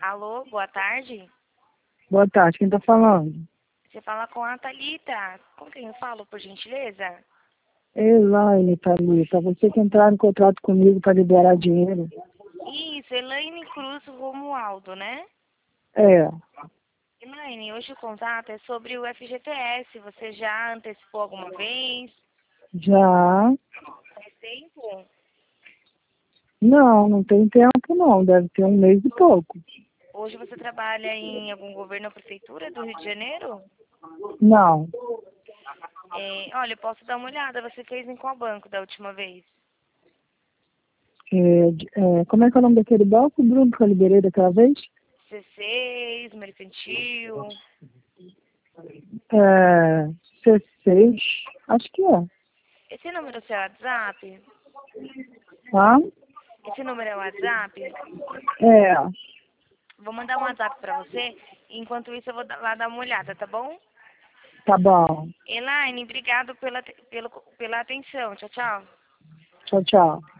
Alô, boa tarde. Boa tarde, quem tá falando? Você fala com a Thalita. Com quem eu falo, por gentileza? Elaine, Thalita, você que entrar em contrato comigo para liberar dinheiro. Isso, Elaine Cruz Romualdo, né? É, Elaine, hoje o contato é sobre o FGTS. Você já antecipou alguma vez? já. Faz tempo? Não tem tempo não, deve ter um mês e pouco. Hoje você trabalha em algum governo ou prefeitura do Rio de Janeiro? Não, Olha, eu posso dar uma olhada. Você fez em qual banco da última vez? como é que é o nome daquele banco, Bruno, que eu liberei daquela vez? C6, Mercantil. É, C6, acho que é. Esse número é o seu WhatsApp? Tá? Esse número é o WhatsApp? É, Vou mandar um WhatsApp pra você. Enquanto isso, eu vou lá dar uma olhada, tá bom? tá bom. Elaine, obrigado pela atenção. Tchau, tchau. Tchau, tchau.